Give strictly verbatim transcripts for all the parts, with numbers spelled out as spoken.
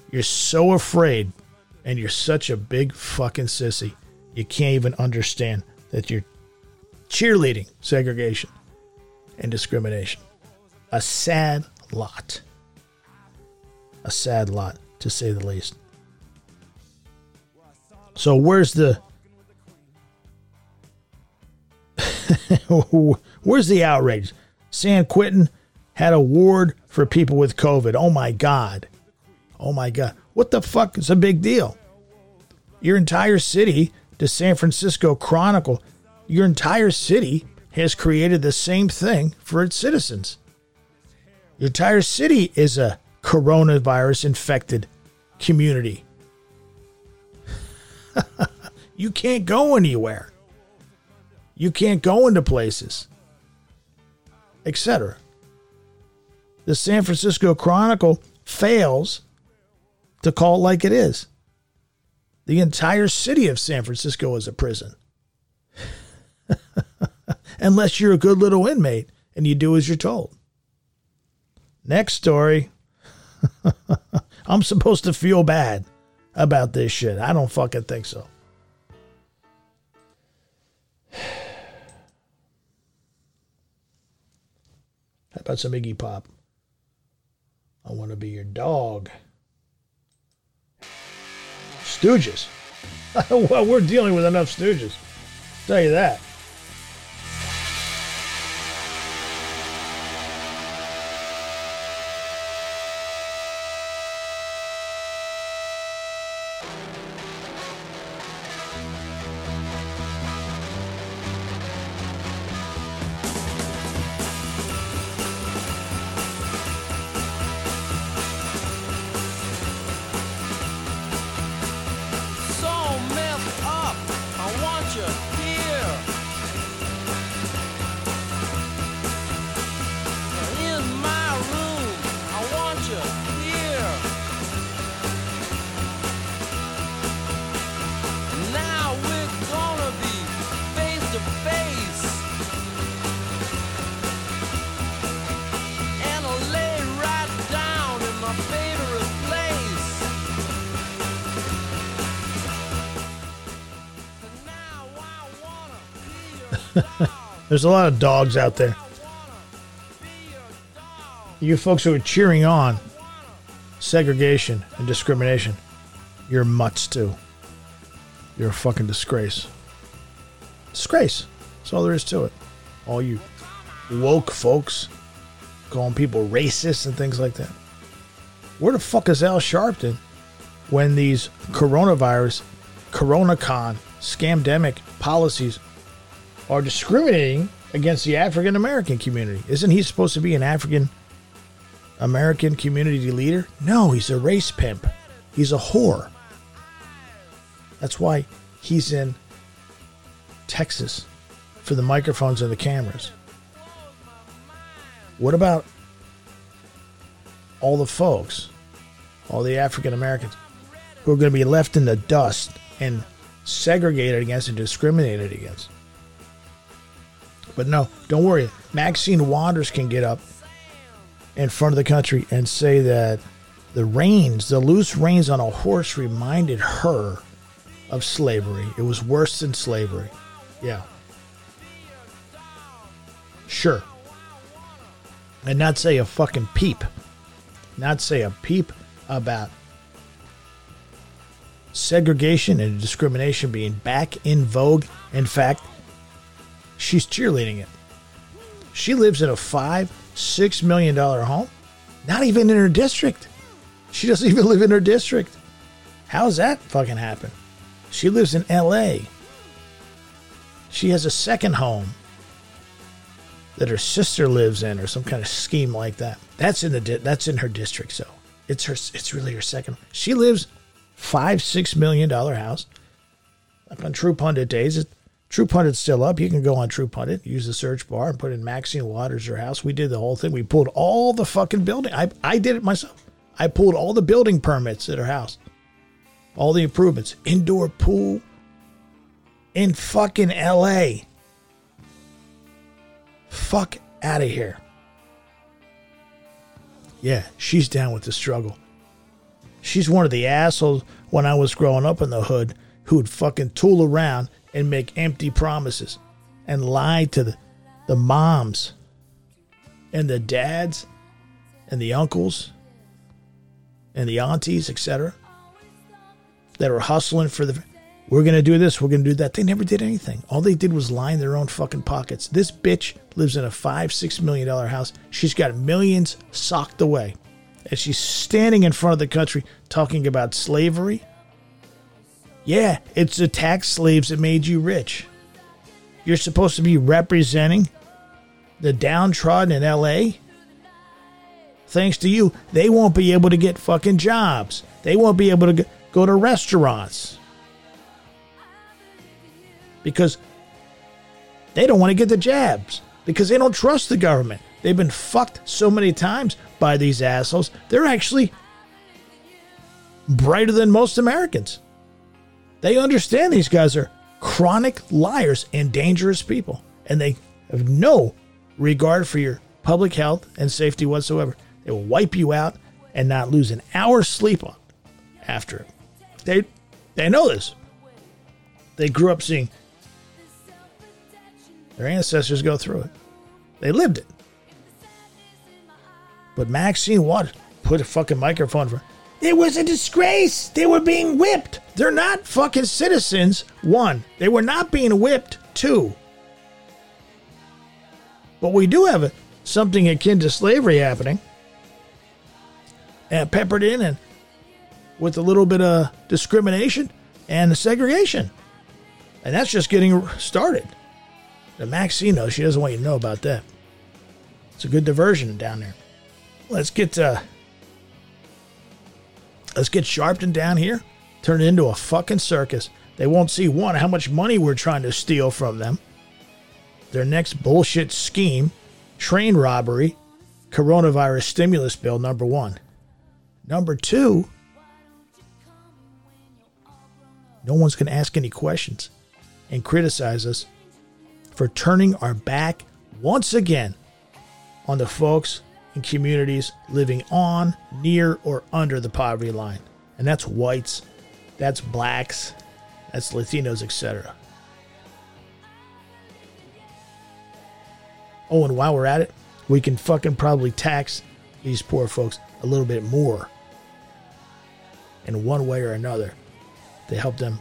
You're so afraid, and you're such a big fucking sissy. You can't even understand that you're cheerleading segregation and discrimination. A sad lot. A sad lot, to say the least. So where's the... where's the outrage? San Quentin had a ward for people with COVID. Oh my God. Oh my God. What the fuck is a big deal? Your entire city, the San Francisco Chronicle, your entire city has created the same thing for its citizens. Your entire city is a coronavirus infected community. You can't go anywhere. You can't go into places, et cetera. The San Francisco Chronicle fails to call it like it is. The entire city of San Francisco is a prison. Unless you're a good little inmate and you do as you're told. Next story. I'm supposed to feel bad about this shit. I don't fucking think so. How about some Iggy Pop? I want to be your dog. Stooges. Well, we're dealing with enough Stooges. I'll tell you that. There's a lot of dogs out there. You folks who are cheering on segregation and discrimination, you're mutts too. You're a fucking disgrace. Disgrace. That's all there is to it. All you woke folks calling people racist and things like that. Where the fuck is Al Sharpton when these coronavirus, CoronaCon, scamdemic policies are discriminating against the African American community? Isn't he supposed to be an African American community leader? No, he's a race pimp. He's a whore. That's why he's in Texas for the microphones and the cameras. What about all the folks, all the African Americans who are going to be left in the dust and segregated against and discriminated against? But no, don't worry. Maxine Waters can get up in front of the country and say that the reins, the loose reins on a horse reminded her of slavery. It was worse than slavery. Yeah. Sure. And not say a fucking peep. Not say a peep about segregation and discrimination being back in vogue. In fact, she's cheerleading it. She lives in a five, six million dollar home. Not even in her district. She doesn't even live in her district. How's that fucking happen? She lives in L A. She has a second home that her sister lives in, or some kind of scheme like that. That's in the di- that's in her district. So it's her. It's really her second. She lives five, six million dollar house. Up on True Pundit days. It, True Pundit's still up. You can go on True Pundit, use the search bar, and put in Maxine Waters, her house. We did the whole thing. We pulled all the fucking building. I I did it myself. I pulled all the building permits at her house. All the improvements. Indoor pool in fucking L A. Fuck out of here. Yeah, she's down with the struggle. She's one of the assholes when I was growing up in the hood who'd fucking tool around and make empty promises and lie to the, the moms and the dads and the uncles and the aunties, et cetera, that are hustling for the, we're going to do this, we're going to do that. They never did anything. All they did was line their own fucking pockets. This bitch lives in a five, six million dollar house. She's got millions socked away. And she's standing in front of the country talking about slavery. Yeah, it's the tax slaves that made you rich. You're supposed to be representing the downtrodden in L A. Thanks to you, they won't be able to get fucking jobs. They won't be able to go to restaurants. Because they don't want to get the jabs. Because they don't trust the government. They've been fucked so many times by these assholes. They're actually brighter than most Americans. They understand these guys are chronic liars and dangerous people. And they have no regard for your public health and safety whatsoever. They will wipe you out and not lose an hour's sleep on after it. They, they know this. They grew up seeing their ancestors go through it. They lived it. But Maxine Waters put a fucking microphone for, it was a disgrace. They were being whipped. They're not fucking citizens. One, they were not being whipped. Two, but we do have a, something akin to slavery happening, and peppered in and with a little bit of discrimination and segregation. And that's just getting started. The Maxine knows, she doesn't want you to know about that. It's a good diversion down there. Let's get uh, let's get Sharpton down here, turn it into a fucking circus. They won't see, one, how much money we're trying to steal from them. Their next bullshit scheme, train robbery, coronavirus stimulus bill, number one. Number two, no one's going to ask any questions and criticize us for turning our back once again on the folks in communities living on, near, or under the poverty line. And that's whites, that's blacks, that's Latinos, et cetera. Oh, and while we're at it, we can fucking probably tax these poor folks a little bit more in one way or another to help them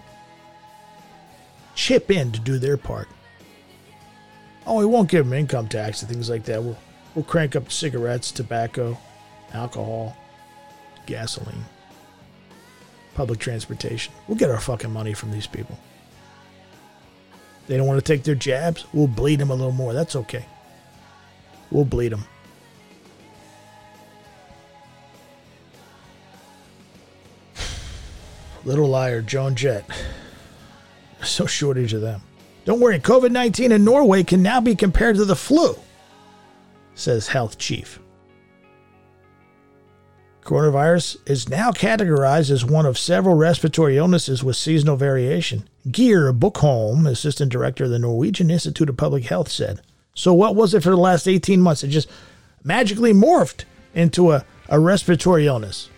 chip in to do their part. Oh, we won't give them income tax and things like that. We'll, we'll crank up cigarettes, tobacco, alcohol, gasoline, public transportation. We'll get our fucking money from these people. They don't want to take their jabs. We'll bleed them a little more. That's okay. We'll bleed them. Little liar, Joan Jett. There's no shortage of them. Don't worry, COVID nineteen in Norway can now be compared to the flu, says health chief. Coronavirus is now categorized as one of several respiratory illnesses with seasonal variation. Geir Buchholm, assistant director of the Norwegian Institute of Public Health, said. So what was it for the last eighteen months? It just magically morphed into a, a respiratory illness.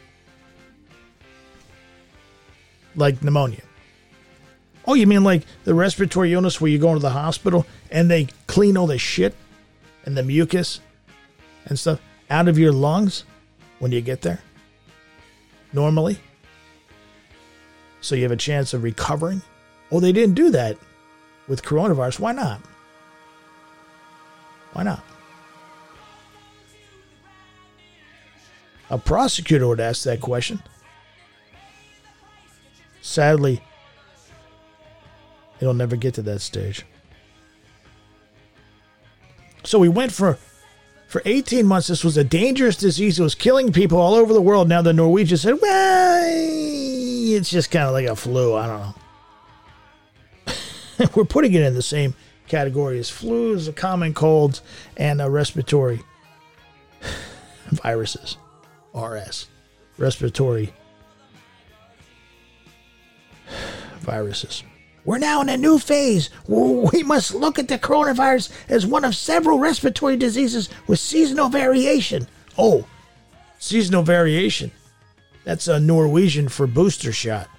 Like pneumonia. Oh, you mean like the respiratory illness where you go into the hospital and they clean all the shit and the mucus and stuff out of your lungs when you get there? Normally? So you have a chance of recovering? Oh, they didn't do that with coronavirus. Why not? Why not? A prosecutor would ask that question. Sadly, it'll never get to that stage. So we went for, for eighteen months, this was a dangerous disease. It was killing people all over the world. Now the Norwegians said, well, it's just kind of like a flu. I don't know. We're putting it in the same category as flus, common colds, and uh, respiratory viruses. R S. Respiratory viruses. We're now in a new phase. We must look at the coronavirus as one of several respiratory diseases with seasonal variation. Oh, seasonal variation. That's a Norwegian for booster shot.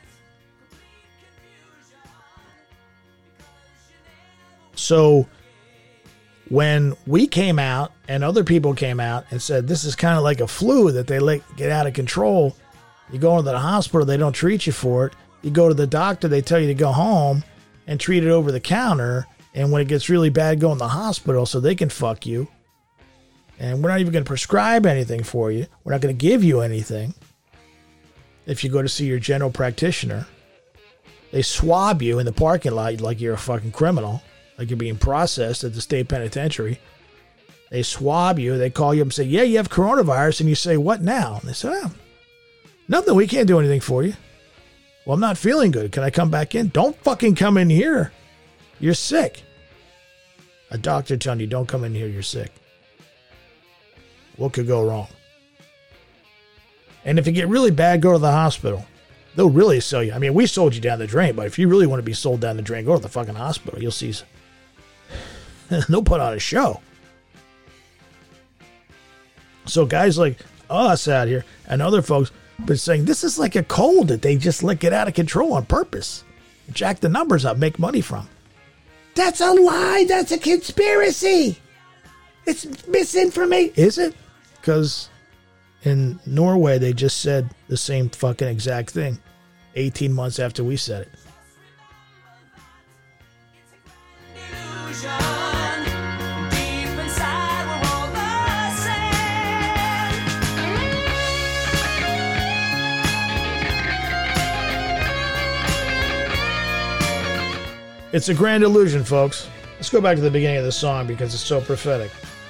So when we came out and other people came out and said this is kind of like a flu that they let get out of control, you go into the hospital, they don't treat you for it. You go to the doctor, they tell you to go home and treat it over the counter. And when it gets really bad, go in the hospital so they can fuck you. And we're not even going to prescribe anything for you. We're not going to give you anything. If you go to see your general practitioner, they swab you in the parking lot like you're a fucking criminal, like you're being processed at the state penitentiary. They swab you. They call you up and say, yeah, you have coronavirus. And you say, what now? And they say, oh, nothing. We can't do anything for you. Well, I'm not feeling good. Can I come back in? Don't fucking come in here. You're sick. A doctor telling you, don't come in here. You're sick. What could go wrong? And if you get really bad, go to the hospital. They'll really sell you. I mean, we sold you down the drain, but if you really want to be sold down the drain, go to the fucking hospital. You'll see. They'll put on a show. So guys like us out here and other folks been saying this is like a cold that they just let get out of control on purpose. Jack the numbers up, make money from. That's a lie. That's a conspiracy. It's misinformation. Is it? Because in Norway, they just said the same fucking exact thing eighteen months after we said it. It's a grand illusion, folks. Let's go back to the beginning of the song because it's so prophetic.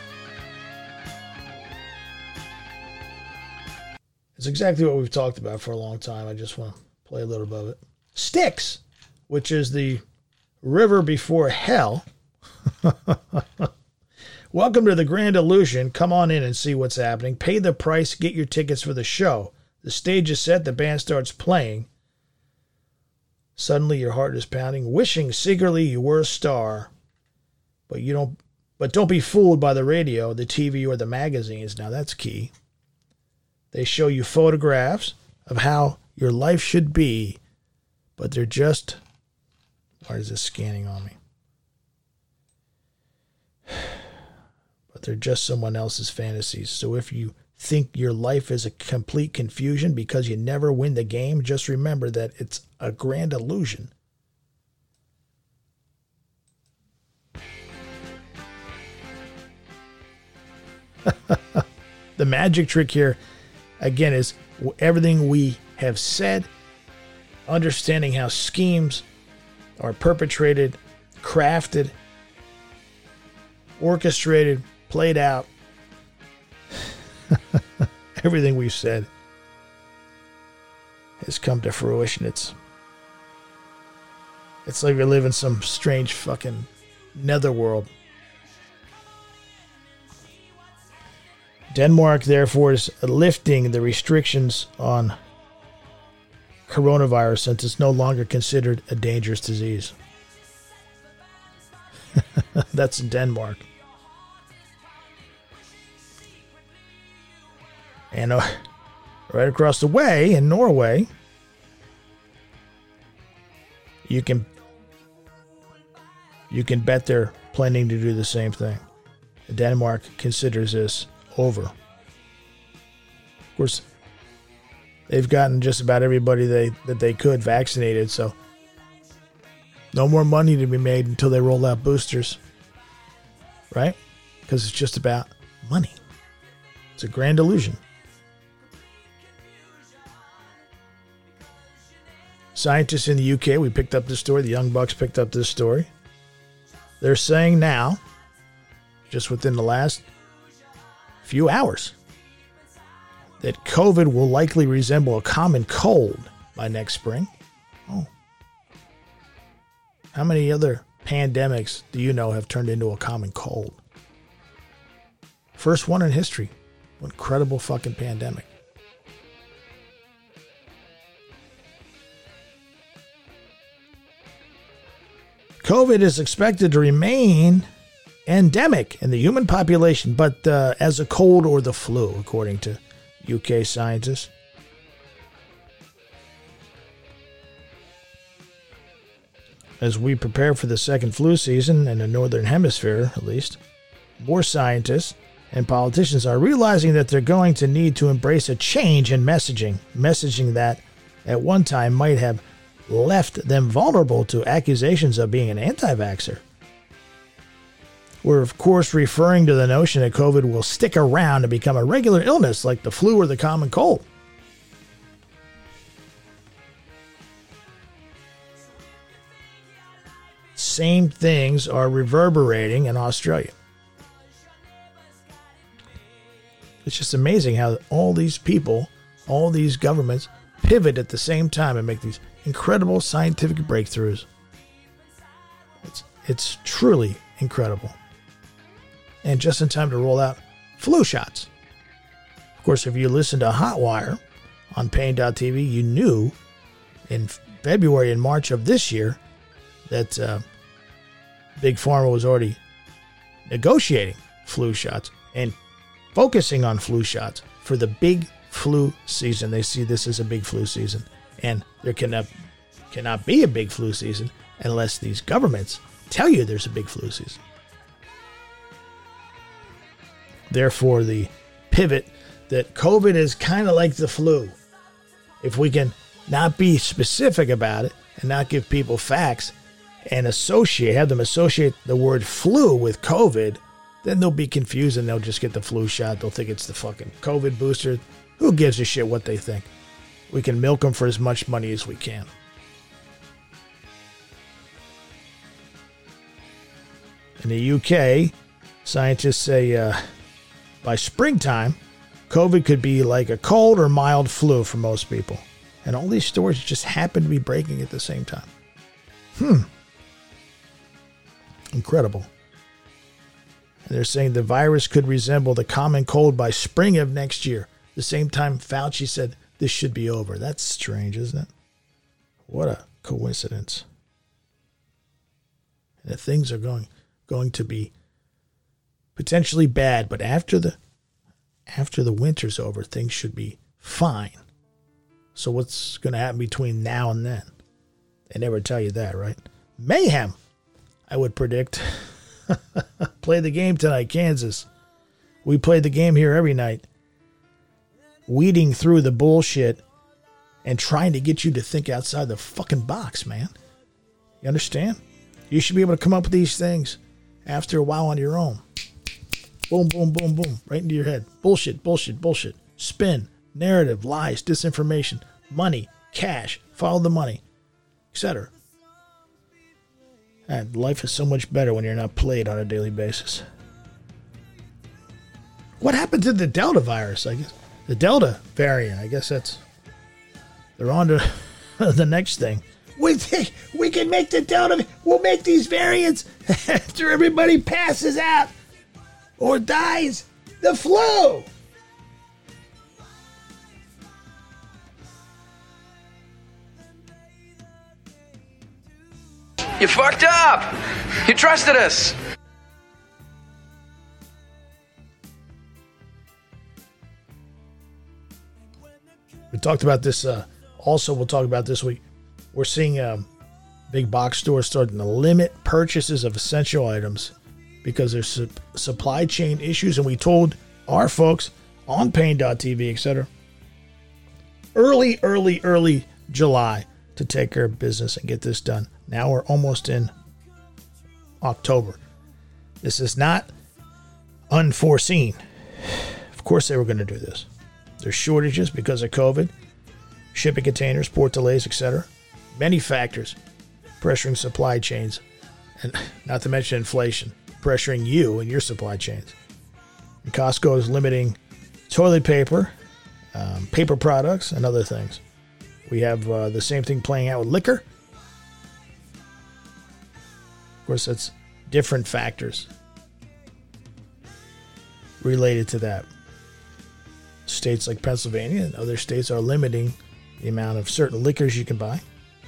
It's exactly what we've talked about for a long time. I just want to play a little bit of it. Styx, which is the river before hell. Welcome to the Grand Illusion. Come on in and see what's happening. Pay the price. Get your tickets for the show. The stage is set. The band starts playing. Suddenly your heart is pounding, wishing secretly you were a star. But you don't but don't be fooled by the radio, the T V, or the magazines. Now that's key. They show you photographs of how your life should be, but they're just... Why is this scanning on me? But they're just someone else's fantasies. So if you think your life is a complete confusion because you never win the game, just remember that it's a grand illusion. The magic trick here, again, is everything we have said, understanding how schemes are perpetrated, crafted, orchestrated, played out. Everything we've said has come to fruition. It's it's like we live in some strange fucking netherworld. Denmark, therefore, is lifting the restrictions on coronavirus since it's no longer considered a dangerous disease. That's in Denmark. And uh, right across the way in Norway, you can you can bet they're planning to do the same thing. Denmark considers this over. Of course, they've gotten just about everybody they that they could vaccinated, so no more money to be made until they roll out boosters, right? Because it's just about money. It's a grand illusion. Scientists in the U K, we picked up this story. The Young Bucks picked up this story. They're saying now, just within the last few hours, that COVID will likely resemble a common cold by next spring. Oh. How many other pandemics do you know have turned into a common cold? First one in history. Incredible fucking pandemic. COVID is expected to remain endemic in the human population, but uh, as a cold or the flu, according to U K scientists. As we prepare for the second flu season in the Northern Hemisphere, at least, more scientists and politicians are realizing that they're going to need to embrace a change in messaging, messaging that at one time might have left them vulnerable to accusations of being an anti-vaxxer. We're, of course, referring to the notion that COVID will stick around and become a regular illness like the flu or the common cold. Same things are reverberating in Australia. It's just amazing how all these people, all these governments pivot at the same time and make these incredible scientific breakthroughs. It's, it's truly incredible. And just in time to roll out flu shots. Of course, if you listen to Hotwire on Pain dot T V, you knew in February and March of this year that uh, Big Pharma was already negotiating flu shots and focusing on flu shots for the big flu season. They see this as a big flu season. And there cannot, cannot be a big flu season unless these governments tell you there's a big flu season. Therefore, the pivot that COVID is kind of like the flu. If we can not be specific about it and not give people facts and associate, have them associate the word flu with COVID, then they'll be confused and they'll just get the flu shot. They'll think it's the fucking COVID booster. Who gives a shit what they think? We can milk them for as much money as we can. In the U K, scientists say uh, by springtime, COVID could be like a cold or mild flu for most people. And all these stories just happen to be breaking at the same time. Hmm. Incredible. And they're saying the virus could resemble the common cold by spring of next year. The same time Fauci said this should be over. That's strange, isn't it? What a coincidence. And that things are going going to be potentially bad, but after the after the winter's over, things should be fine. So what's going to happen between now and then? They never tell you that, right? Mayhem, I would predict. Play the game tonight, Kansas. We play the game here every night. Weeding through the bullshit and trying to get you to think outside the fucking box, man. You understand? You should be able to come up with these things after a while on your own. Boom, boom, boom, boom. Right into your head. Bullshit, bullshit, bullshit. Spin, narrative, lies, disinformation, money, cash, follow the money, et cetera. And life is so much better when you're not played on a daily basis. What happened to the Delta virus, I guess? The Delta variant, I guess that's... They're on to the next thing. We think we can make the Delta... We'll make these variants after everybody passes out or dies. The flu! You fucked up! You trusted us! We talked about this, uh, also we'll talk about this week. We're seeing um, big box stores starting to limit purchases of essential items because there's su- supply chain issues, and we told our folks on Pain dot T V, et cetera, early, early, early July to take care of business and get this done. Now we're almost in October. This is not unforeseen. Of course they were going to do this. There's shortages because of COVID, shipping containers, port delays, et cetera. Many factors pressuring supply chains, and not to mention inflation, pressuring you and your supply chains. And Costco is limiting toilet paper, um, paper products, and other things. We have uh, the same thing playing out with liquor. Of course, that's different factors related to that. States like Pennsylvania and other states are limiting the amount of certain liquors you can buy.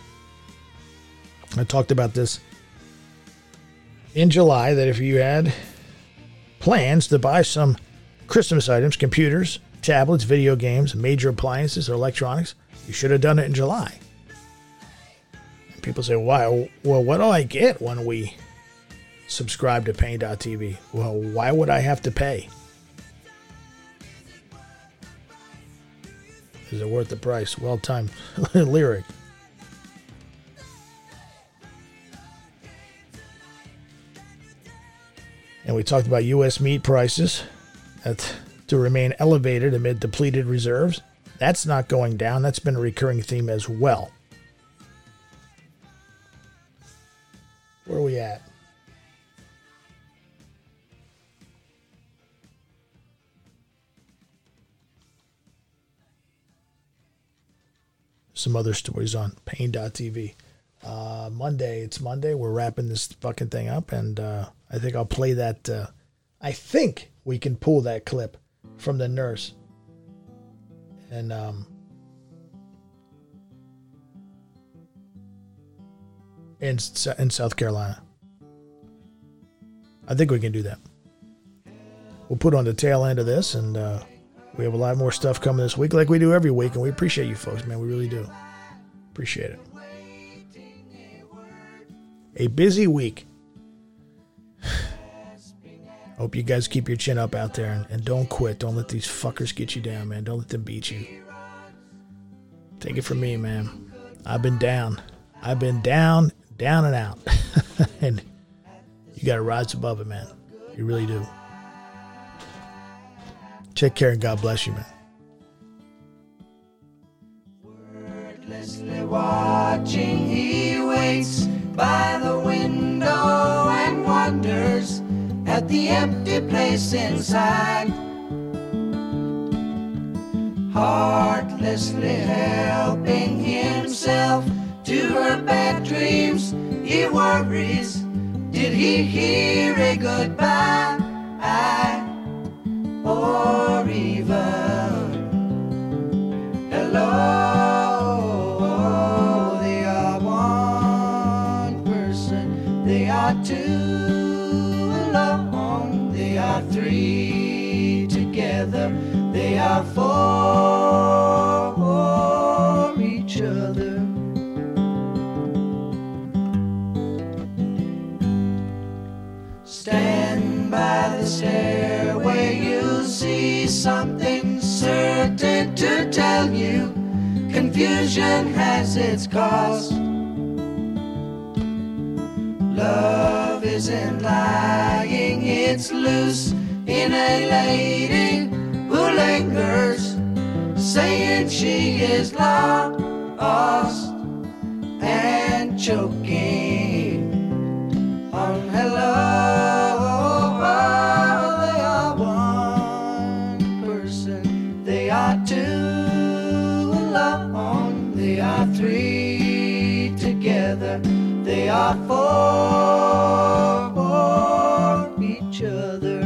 I talked about this in July, that if you had plans to buy some Christmas items, computers, tablets, video games, major appliances, or electronics, you should have done it in July. People say, why? Well, what do I get when we subscribe to Pain dot T V? Well, why would I have to pay? Is it worth the price? Well-timed lyric. And we talked about U S meat prices at, to remain elevated amid depleted reserves. That's not going down. That's been a recurring theme as well. Where are we at? Some other stories on Pain dot T V. Uh, Monday, it's Monday. We're wrapping this fucking thing up, and uh, I think I'll play that. Uh, I think we can pull that clip from the nurse. And um, in, in South Carolina. I think we can do that. We'll put on the tail end of this, and uh, we have a lot more stuff coming this week like we do every week, and we appreciate you folks, man. We really do. Appreciate it. A busy week. Hope you guys keep your chin up out there and, and don't quit. Don't let these fuckers get you down, man. Don't let them beat you. Take it from me, man. I've been down. I've been down, down and out. And you got to rise above it, man. You really do. Take care and God bless you, man. Wordlessly watching, he waits by the window and wonders at the empty place inside. Heartlessly helping himself to her bad dreams, he worries, did he hear a goodbye? Or even hello? They are one person, they are two alone, they are three together, they are for each other. Stand by the stairway, you'll see something certain to tell you. Confusion has its cause. Love isn't lying, it's loose in a lady who lingers, saying she is lost and choking on hello. They are one person, they are two alone, they are three together, they are for each other.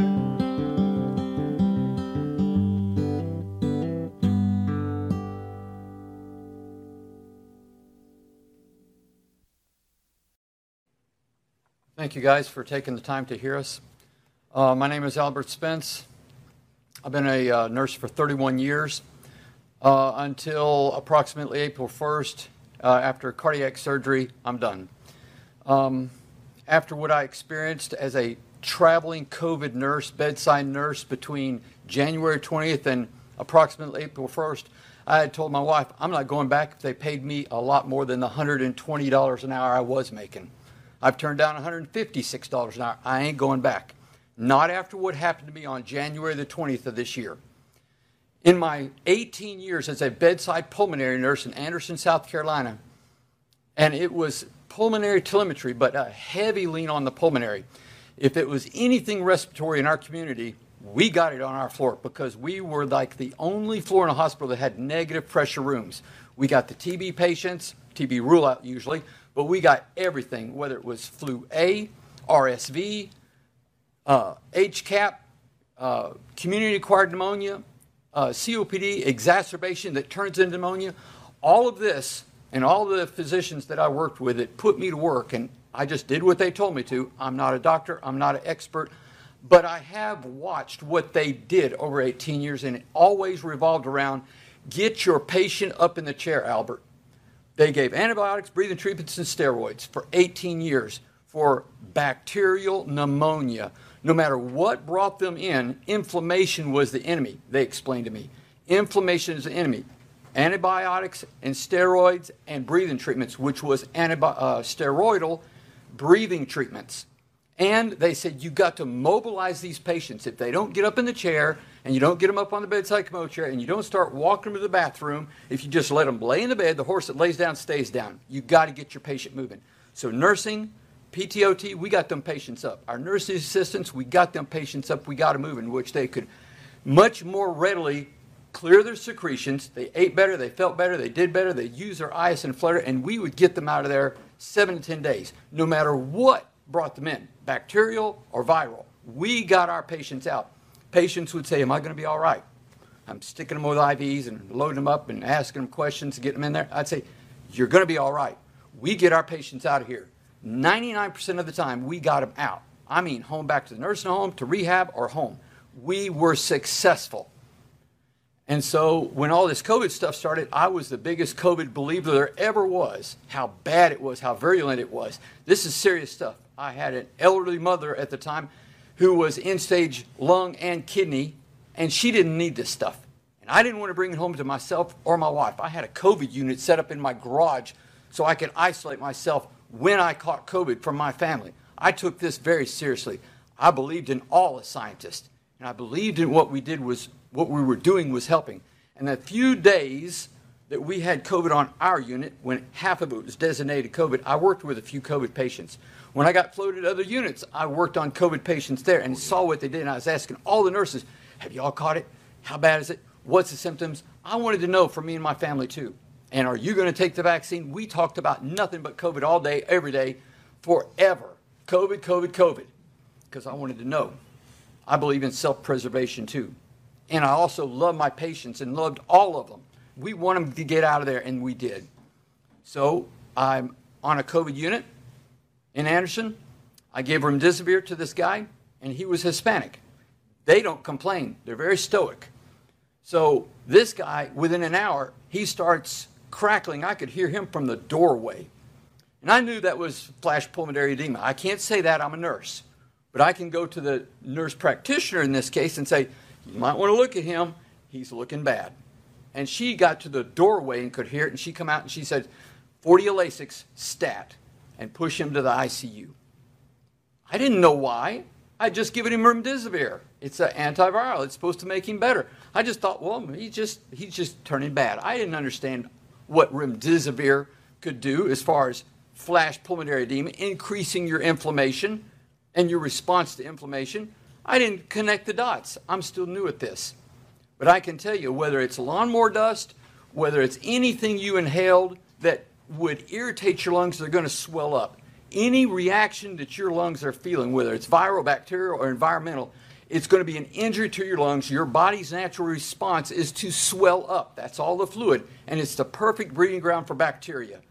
Thank you guys for taking the time to hear us. Uh, my name is Albert Spence. I've been a uh, nurse for thirty-one years uh, until approximately April first. Uh, after cardiac surgery, I'm done. Um, after what I experienced as a traveling COVID nurse, bedside nurse between January twentieth and approximately April first, I had told my wife, I'm not going back if they paid me a lot more than the one hundred twenty dollars an hour I was making. I've turned down one hundred fifty-six dollars an hour. I ain't going back. Not after what happened to me on January the twentieth of this year. In my eighteen years as a bedside pulmonary nurse in Anderson, South Carolina, and it was pulmonary telemetry, but a heavy lean on the pulmonary. If it was anything respiratory in our community, we got it on our floor because we were like the only floor in a hospital that had negative pressure rooms. We got the T B patients, T B rule out usually, but we got everything, whether it was flu A, R S V, uh, H C A P, uh, community-acquired pneumonia, uh, C O P D, exacerbation that turns into pneumonia. All of this and all the physicians that I worked with, it put me to work, and I just did what they told me to. I'm not a doctor. I'm not an expert. But I have watched what they did over eighteen years, and it always revolved around get your patient up in the chair, Albert. They gave antibiotics, breathing treatments, and steroids for eighteen years for bacterial pneumonia. No matter what brought them in, inflammation was the enemy, they explained to me. Inflammation is the enemy. Antibiotics and steroids and breathing treatments, which was antibi- uh, steroidal breathing treatments. And they said, you got to mobilize these patients. If they don't get up in the chair, and you don't get them up on the bedside commode chair, and you don't start walking them to the bathroom, if you just let them lay in the bed, the horse that lays down stays down. You got to get your patient moving. So nursing, P T O T, we got them patients up. Our nursing assistants, we got them patients up. We got them moving, which they could much more readily clear their secretions. They ate better, they felt better, they did better, they used their ice and flutter, and we would get them out of there seven to ten days, no matter what brought them in, bacterial or viral. We got our patients out. Patients would say, am I going to be all right? I'm sticking them with I Vs and loading them up and asking them questions to get them in there. I'd say, you're going to be all right. We get our patients out of here. ninety-nine percent of the time, we got them out. I mean, home back to the nursing home, to rehab, or home. We were successful. And so when all this COVID stuff started, I was the biggest COVID believer there ever was, how bad it was, how virulent it was. This is serious stuff. I had an elderly mother at the time who was end-stage lung and kidney, and she didn't need this stuff. And I didn't want to bring it home to myself or my wife. I had a COVID unit set up in my garage so I could isolate myself when I caught COVID from my family. I took this very seriously. I believed in all the scientists, and I believed in what we did was, what we were doing was helping. And the few days that we had COVID on our unit, when half of it was designated COVID, I worked with a few COVID patients. When I got floated to other units, I worked on COVID patients there and saw what they did. And I was asking all the nurses, have you all caught it? How bad is it? What's the symptoms? I wanted to know for me and my family too. And are you going to take the vaccine? We talked about nothing but COVID all day, every day, forever. COVID, COVID, COVID. Because I wanted to know. I believe in self-preservation too. And I also love my patients and loved all of them. We want them to get out of there, and we did. So I'm on a COVID unit in Anderson. I gave remdesivir to this guy, and he was Hispanic. They don't complain. They're very stoic. So this guy, within an hour, he starts crackling. I could hear him from the doorway. And I knew that was flash pulmonary edema. I can't say that. I'm a nurse. But I can go to the nurse practitioner in this case and say, you might want to look at him. He's looking bad. And she got to the doorway and could hear it, and she come out and she said, forty Lasix stat, and push him to the I C U. I didn't know why. I'd just given him remdesivir. It's an antiviral. It's supposed to make him better. I just thought, well, he's just, he's just turning bad. I didn't understand what remdesivir could do as far as flash pulmonary edema, increasing your inflammation and your response to inflammation. I didn't connect the dots. I'm still new at this. But I can tell you, whether it's lawnmower dust, whether it's anything you inhaled that would irritate your lungs, they're going to swell up. Any reaction that your lungs are feeling, whether it's viral, bacterial, or environmental, it's going to be an injury to your lungs. Your body's natural response is to swell up. That's all the fluid, and it's the perfect breeding ground for bacteria.